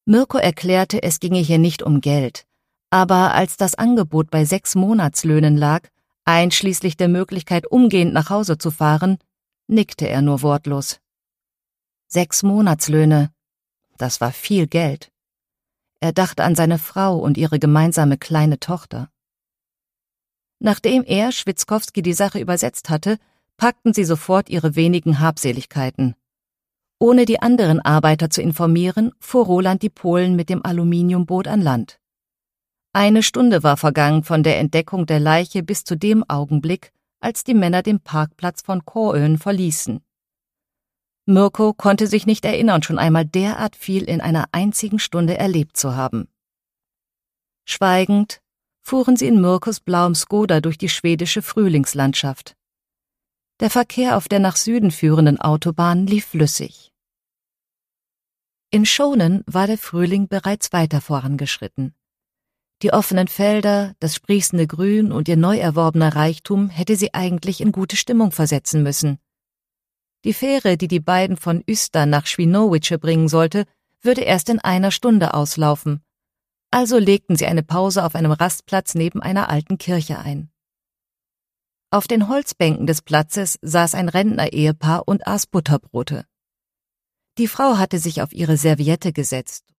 Mirko erklärte, es ginge hier nicht um Geld, aber als das Angebot bei 6 Monatslöhnen lag, einschließlich der Möglichkeit, umgehend nach Hause zu fahren, nickte er nur wortlos. 6 Monatslöhne, das war viel Geld. Er dachte an seine Frau und ihre gemeinsame kleine Tochter. Nachdem er, Schwitzkowski, die Sache übersetzt hatte, packten sie sofort ihre wenigen Habseligkeiten. Ohne die anderen Arbeiter zu informieren, fuhr Roland die Polen mit dem Aluminiumboot an Land. 1 Stunde war vergangen von der Entdeckung der Leiche bis zu dem Augenblick, als die Männer den Parkplatz von Kåön verließen. Mirko konnte sich nicht erinnern, schon einmal derart viel in einer einzigen Stunde erlebt zu haben. Schweigend fuhren sie in Mirkos blauem Skoda durch die schwedische Frühlingslandschaft. Der Verkehr auf der nach Süden führenden Autobahn lief flüssig. In Schonen war der Frühling bereits weiter vorangeschritten. Die offenen Felder, das sprießende Grün und ihr neu erworbener Reichtum hätte sie eigentlich in gute Stimmung versetzen müssen. Die Fähre, die die beiden von Ystad nach Świnoujście bringen sollte, würde erst in 1 Stunde auslaufen. Also legten sie eine Pause auf einem Rastplatz neben einer alten Kirche ein. Auf den Holzbänken des Platzes saß ein Rentner-Ehepaar und aß Butterbrote. Die Frau hatte sich auf ihre Serviette gesetzt